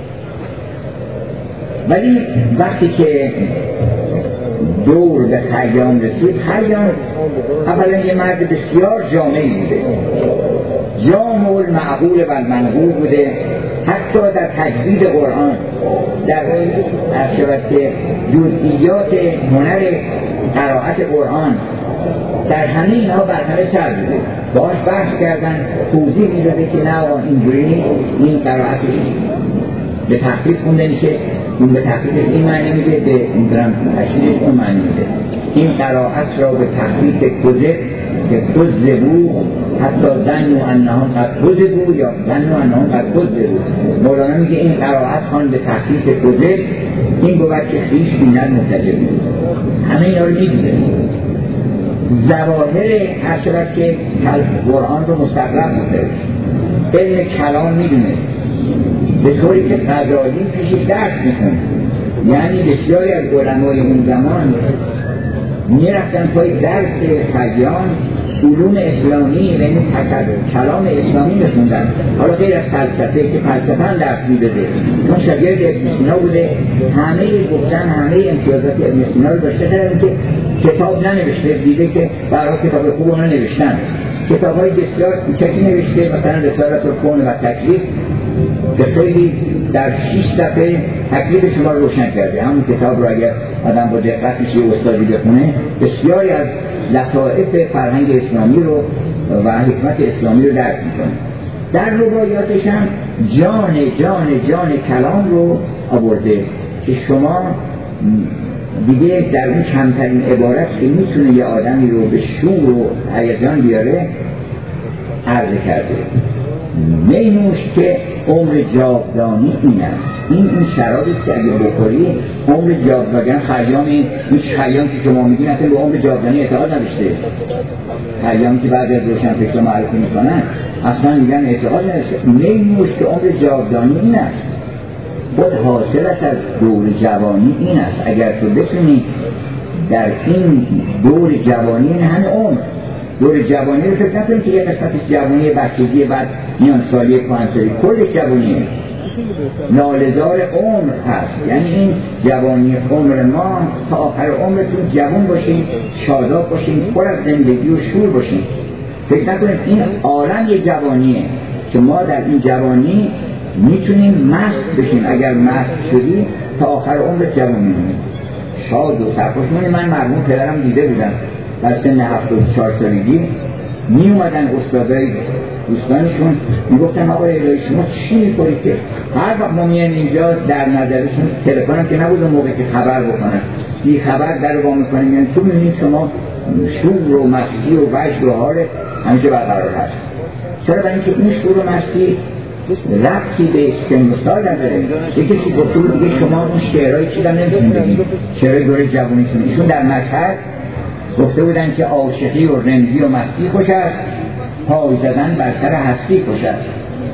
ولی وقتی که دور به خیام رسید، خیام اولا یه مرد بسیار جامعی بوده، جامع المعقول و المنقول بوده، حتی در تجوید قرآن، در اشارت جزئیات هنر قرائت قرآن، در همه اینها برتر سر بوده. باش بحث کردن، توضیح میداده که نه اینجوری نیست، این قرائتش به تحقیق خونده میشه، اون به تحقیق این معنی میده، به این درم تشریح اون معنی میده. این قرائت را به تحقیق کذب که کذبو حتی ظنوا انهم قد کذبوا یا ظنوا انهم قد کذبوا. مولانا میگه این قرائت خان به تحقیق کذب، این بود که خویش بینن متجب بود. همه اینا رو میدونه. ظواهر هر شبت که قرآن رو مستقرب بوده، علم کلام میدونه، به طوری که غزالی پیش درس میکنه. یعنی بسیاری از علمای اون زمان میرفتن پای درس خیام علوم اسلامی، یعنی کلام اسلامی میخوندن. حالا غیر از فلسفه که فلسفه هم درس میداده، اون شاگرد ابن سینا بوده، همه گفتن همه امتیازات ابن سینا رو داشته، دارن که کتاب ننوشته، دیده که برای کتاب خوب اونا نوشتن، کتاب های بسیار کوچکی نوشته، مثلا رسالت الکون و تکلیف که خیلی در شش صفحه تکلیف شما رو روشن کرده. همون کتاب رو اگر آدم با دقت میشه استادی بخونه، بسیاری از لطائف فرهنگ اسلامی رو و حکمت اسلامی رو درک میکنه. در روایاتش هم جان جان جان کلام رو آورده که شما دیگه در اون کمترین عبارت که میتونه یه آدمی رو به شور و هیجان بیاره عرض کرده. مینوش که عمر جاودانی این است. این اون شرابی که اگه بخوری عمر جاودانی. خیامی این خیام که شما میگین اصلا به عمر جاودانی اعتقاد نداشته. خیام که بعد از روشن فکر معرفی میکنن اصلا میگن اعتقاد نداشته. مینوش که عمر جاودانی این است. خود حاصلت از دور جوانی این است. اگر تو بتونی در این دور جوانی، این همه عمر دور جوانی رو فکر نکنید که یه قسمتش جوانی بچگی بعد میان سالی کهنسالی، کلش جوانیه، ناله‌دار عمر هست. یعنی این جوانی عمر ما تا آخر عمرتون جوان باشین، شاداب باشین، پر از زندگی و شور باشین. فکر نکنید این عالم یه جوانیه که ما در این جوانی میتونیم مست بشیم. اگر مست شدی تا آخر عمرت جوان میمونی، شاد و سرخوش میمونی. من مرحوم پدرم دیده بودم در سن هفتاد و چهار سالگی می اومدن استادای دوستانشون میگفتن آقای الهی شما چی میکنید که هر وقت ما میان اینجا در نظرشون تلفن هم که نبود اون موقع که خبر بکنن، بی خبر در رو با میکنیم، یعنی تو میبینید شما شور و مستی و وجد و حال همیشه برقرار هست. چرا؟ برای اینکه این شور و مستی ربطی به سن و سال نداره. یکی که گفته بود دیگه شما اون شعرهایی چیدم نمیتونید بگید، شعرهای دوره جوانیتون. ایشون در مشهد گفته بودن که عاشقی و رندی و مستی خوش است، پای زدن بر سر هستی خوش است.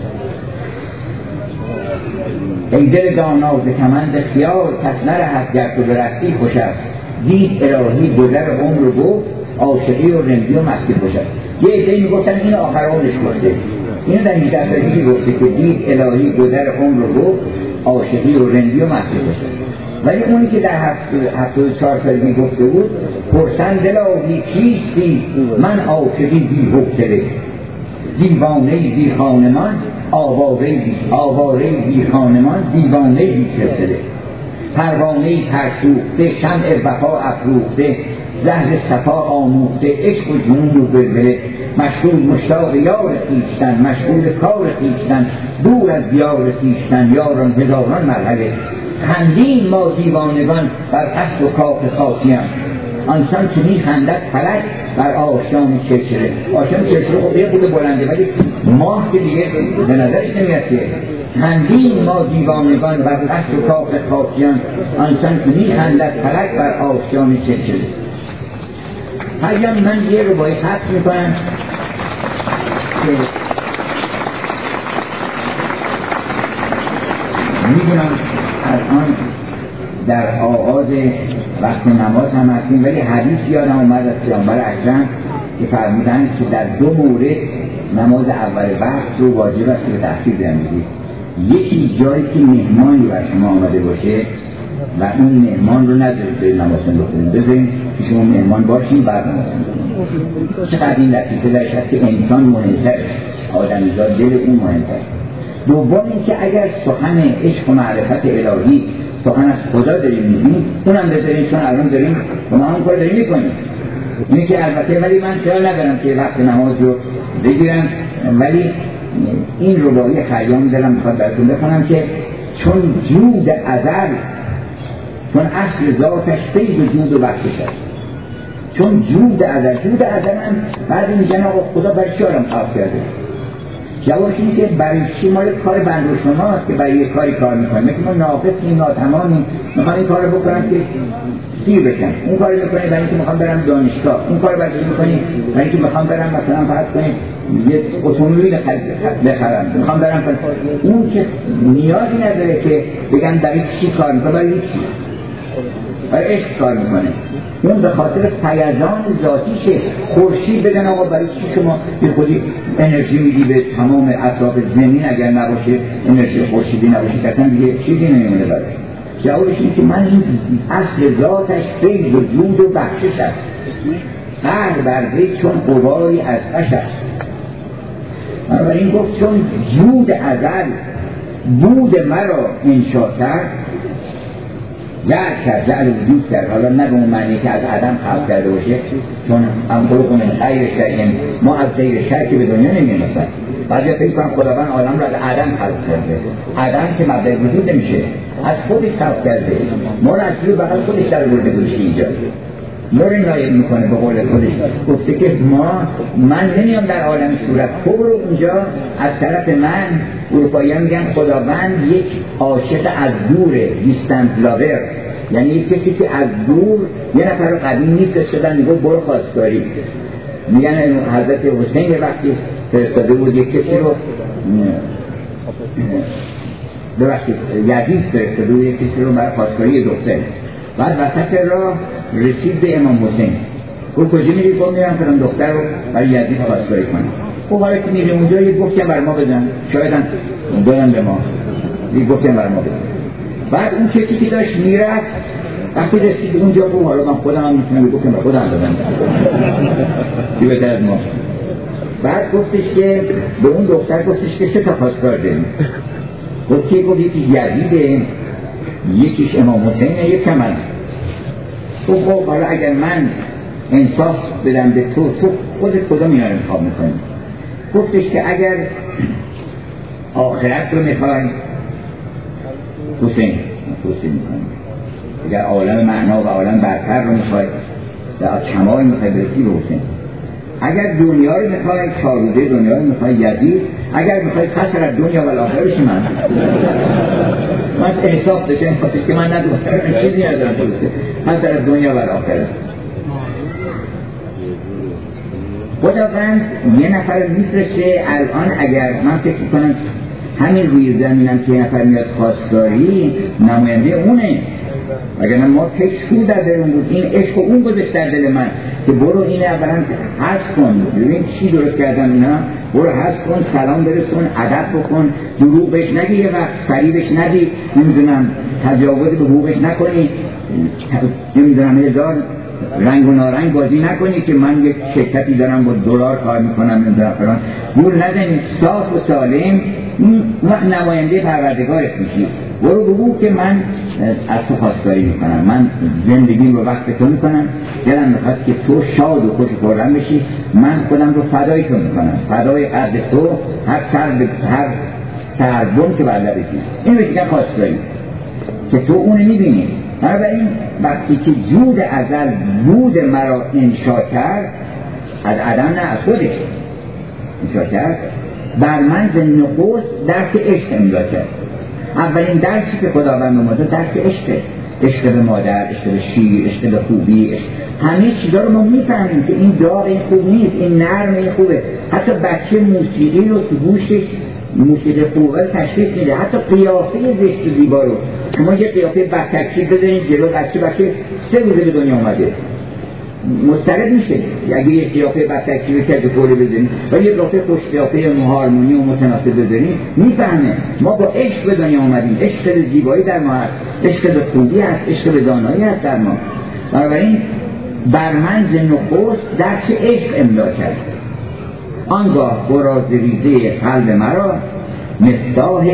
ای دل دانا ز کمند خیال پس نرهد گر تو برستی خوش است. دید الهی گذر عمر رو گفت عاشقی و رندی و مستی خوش است. یه عده‌ای میگفتن این آخر عمرش گفته، اینو در هجده سالگی گفته که دید الهی گذر عمر رو گفت عاشقی و رندی و مستی خوش است. ولی اونی که در هفتاد و چهار سالگی گفته بود پرسن دلا بی کیستی من عاشقی بی حکتره، دیوانه بی خانمان آواره بی آواره بی خانمان، دیوانه بی سلسله، پروانه ترسوخته شمع وفا افروخته، زهر صفا آموخته عشق و جنون و بلبله، مشغول مشتاق یار خویشتن، مشغول کار خویشتن، دور از دیار خویشتن، یاران هزاران مرحله. خندیم ما دیوانگان بر قصد و کاخ خاکیم، آنسان که می خندد فلک بر آشیان چرچره. آشیان چرچره خب یه خود بلنده ولی ماه که دیگه به نظرش نمیاد که خندیم ما دیوانگان بر قصد و کاخ خاکیم، آنسان که می خندد فلک بر آشیان چرچره. هرگاه من یه رو باید خط میکنم که میدونم الان در آغاز وقت نماز هم هستیم، ولی حدیث یادم اومد از پیامبر اکرم که فرمودن که در دو مورد نماز اول وقت رو واجب است به تأخیر بندازید. یکی جایی که مهمانی بر شما آمده باشه و اون مهمان رو نذارید به نمازتون بخونید، بذارید که شما مهمان باشین بعد نمازتون بخونید. چقدر این لطیفه درش هست که انسان مهمتر، آدمیزاد دل اون مهمتر. دوم اینکه اگر سخن عشق و معرفت الهی سخن از خدا داریم میگیم، اونم بذاریم، چون الان داریم و ما هم کار داریم میکنیم. اینه که البته ولی من خیال ندارم که وقت نماز رو بگیرم، ولی این رباعی خیام دلم میخواد براتون بخونم که چون جود ازل، چون اصل ذاتش فیض و جود و بخشش است. چون جود ازل، جود ازل هم بعد میگن آقا خدا برای چی آدم خلق کرده؟ جوابش این که برای چی مال کار بنده و شماست که برای یک کاری کار میکنیم. مثل ما ناقصیم، ناتمامیم، میخوام این کار رو بکنم که سیر بشم، اون کاری میکنی برای اینکه میخوام برم دانشگاه، اون کار برای میکنی برای اینکه میخوام برم مثلا فرض کنیم یه اتومبیل بخرم، میخوام برم فرض. اون که نیازی نداره که بگم برای چی کار میکنه، برای چی، برای عشق کار میکنه. اون به خاطر فیضان ذاتیشه. خورشید بگن آقا برای چی شما بی خودی انرژی میدی به تمام اطراف زمین، اگر نباشه انرژی خورشیدی نباشه کتن دیگه چیزی نمیمونه برای. جوابش این که من این اصل ذاتش فیض و جود و بخشش است. هر برده چون قواری از قش است. بنابراین گفت چون جود ازل بود مرا انشا کرد، جعل کرد، جعل وجود کرد. حالا نه به اون معنی که از عدم خلق کرده باشه، چون هم خلق من غیر شیء، ما از غیر شیء که به دنیا نمی‌آییم. بعضی فکر کنن خداوند عالم را از عدم خلق کرده. عدم که مبدأ وجود نمیشه، از خودش خلق کرده. ما را از روی بغل خودش در برده گذاشته اینجا. ما رو نایب میکنه به قول خودش. گفته که ما من نمیام در عالم صورت، تو برو اونجا. از طرف من اروپایی‌ها میگن خداوند یک عاشق از دوره، دیستنت لاور، یعنی یک کسی که از دور یه نفر رو قدیم میفرستادن میگه برو خواستگاری. میگن حضرت حسین یه وقتی فرستاده بود یک کسی رو، ببخشید یزید فرستاده بود یک کسی رو برای خواستگاری دختر. بعد وسط راه رسید به امام حسین. گفت کجا میری؟ گفت میرم فران دختر رو برای یزید خواستگاری کنم. خب حالا که میری اونجا یه گفتی بر ما بدن، شاید هم دادن به ما، یه گفتی بر ما بدن. بعد اون کسی که داشت میرفت وقتی رسید اونجا گفت حالا من خودم هم میتونم گفتم به خودم دادن کی بهتر از ما. بعد گفتش که به اون دختر گفتش که سه تا خواستگار داریم. گفت که گفت یکی یزیده، یکیش امام حسینه، یک من. تو خب حالا اگر من انصاف بدم به تو، تو خودت کدوم اینا رو انتخاب میکنی؟ گفتش که اگر آخرت رو میخوای حسین حسین میکنی، اگر عالم معنا و عالم برتر رو میخوای و از کمال میخوای برسی به حسین، اگر دنیا رو میخوای چاروده دنیا رو میخوای یزید، اگر میخوای خسر از دنیا و الاخره بشی من من احساس بشه این خاطرش که من ندونم چیزی ندارم درسته خسر از دنیا و الاخره. خداوند یه نفر میفرسته. الان اگر من فکر کنم همین روی زمینم که یه نفر میاد خواستگاری نماینده اونه، اگر نه ما که شو در دلمون بود، این عشق اون گذاشت در دل من که برو اینه اولا حذف کن، ببین چی درست کردن اینا، برو حذف کن، سلام برسون، ادب بکن، دروغ بهش نگی، یه وقت فریبش ندی، نمیدونم تجاوز به حقوقش نکنی، نمیدونم هزار رنگ و نارنگ بازی نکنی که من یک شرکتی دارم با دلار کار میکنم نمیدونم فلان، گول نزنی، صاف و سالم نماینده پروردگارت میشی. برو بگو که من از تو خواستگاری میکنم، من زندگیم رو وقت تو میکنم، دلم میخواد که تو شاد و خوش و خرم بشی، من خودم رو فدای تو میکنم، فدای قدر تو، هر سر هر سربون که بر لبشی. این بهش میگن خواستگاری که تو اونو میبینی. بنابراین وقتی که جود ازل بود مرا انشا کرد، از عدم نه از خودش انشا کرد، بر من ز نخست درک عشق امضا کرد. اولین درسی که خداوند اومده درک عشقه. عشق به مادر، عشق به شیر، عشق به خوبی، عشق. همه چیزا رو ما میفهمیم که این داغ این خوب نیست، این نرم این خوبه. حتی بچه موسیقی رو تو گوشش موسیقی خوبه رو تشخیص میده. حتی قیافه زشت و زیبا رو شما یه قیافه بدتکشی بزنید جلو بچه، بچه سه روزه به دنیا اومده مضطرب میشه اگه یه قیافه بدتکشی رو که دوره بزنید و یه قیافه خوش قیافه هارمونی و متناسب بزنید میفهمه ما با عشق به دنیا اومدیم. عشق به زیبایی در ما هست، عشق به خوبی هست، عشق به دانایی هست در ما. بنابراین برمنز نخست درس عشق املا کرد. آنگاه براز ریزه قلب مرا مفتاح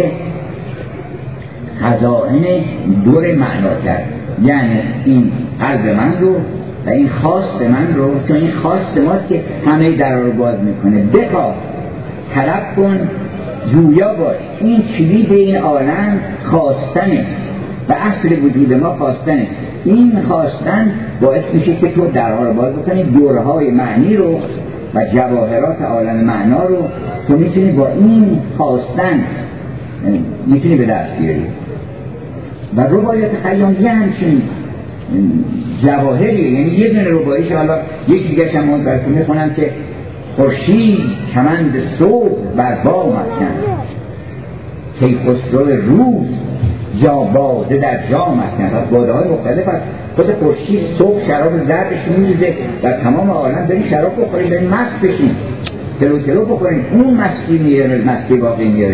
خزائن دور معنا کرد. یعنی این قلب من رو و این خواست من رو، چون این خواست ماست که همه درها رو باز میکنه. بخواه، طلب کن، جویا باش. این کلید این عالم خواستنه و اصل وجود ما خواستنه. این خواستن باعث میشه که تو درها رو باز بکنی، دورهای معنی رو و جواهرات عالم معنا رو تو میتونی با این خواستن میتونی به دست بیاری. و رباعیات خیامی همچین جواهری، یعنی یه دونه رباعیش، حالا یکی دیگه هم من براتون میخونم که خورشید کمند صبح بر بام افکند، کیخسرو روز جا باده در جام افکند. از باده های مختلف هست. خود خورشید صبح شراب زردش میریزه در تمام عالم، بریم شراب بخوریم، بریم مست بشیم، تلو تلو بخوریم، اون مستی میاره، مستی واقعی میاره.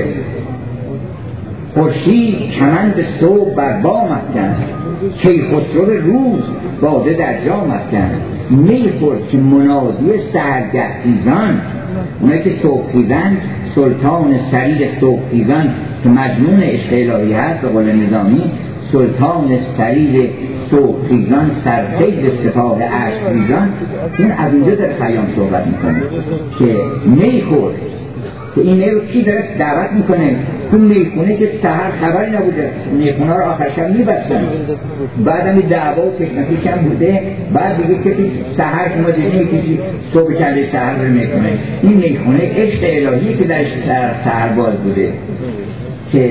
خورشید کمند صبح بر بام افکند، کیخسرو روز باده در جام افکند. می خورد که منادی سحرگهخیزان، اونایی که صبحخیزن، سلطان سریر صبحخیزان که مجنون عشق الهی هست به قول نظامی، سلطان سریر صبحخیزان سرخیل سپاه اشکریزان. این از اونجا در خیام صحبت میکنه که می خورد که این می رو کی داره دعوت میکنه؟ اون میخونه که سحر خبری نبوده، میخونه رو آخر شب میبستن، بعد همی دعوا و تکنکی کم بوده، بعد دیگه کسی سحر شما دیگه کسی صبح کنده سحر رو میخونه. این میخونه عشق الهی که درش سحر باز بوده که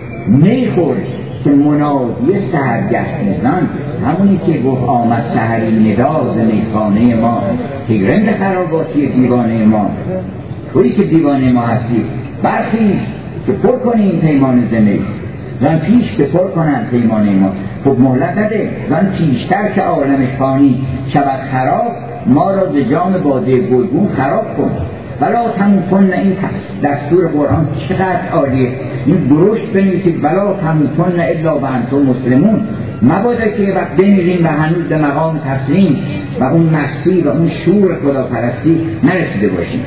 میخورد که منادی سحرگهخیزان، همونی که گفت آمد سحری ندا ز میخانه ما، که رند خراباتی دیوانه ما. تویی که دیوانه ما هستی برخیز که پر کنی این پیمان زمین، زن پیش که پر کنن پیمان ما. خب مهلت نده، زن پیشتر که عالمش فانی شود خراب، ما را ز جام باده گلگون خراب کن. ولا تموتن، این دستور قرآن چقدر عالیه، این درشت بنویسید ولا تموتن الا و انتم مسلمون. مبادا که وقت بمیریم و هنوز به مقام تسلیم و اون مستی و اون شور خداپرستی نرسیده باشیم.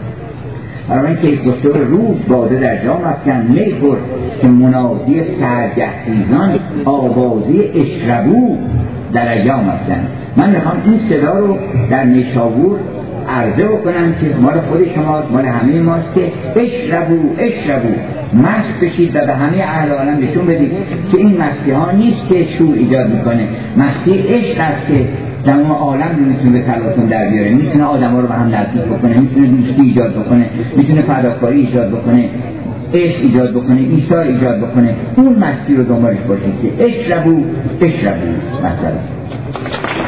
برای اینکه کیخسرو روز باده در جام افکند، می خورد که منادی سحرگهخیزان آوازی اشربو در ایام افکند. من میخوام این صدا رو در نیشابور عرضه بکنم که مال خود شماست، مال همه ماست، که اشربو اشربو، مست بشید و به همه اهل عالم نشون بدید که این مستی ها نیست که شور ایجاد میکنه، مستی عشق است که تمام عالم رو میتونه به تلاطم در بیاره، میتونه آدم ها رو به هم نزدیک بکنه، میتونه دوستی ایجاد بکنه، میتونه فداکاری ایجاد بکنه، عشق ایجاد بکنه، ایثار ایجاد بکنه. اون مستی رو دنبالش باشید که اشربو اشربو مثلا.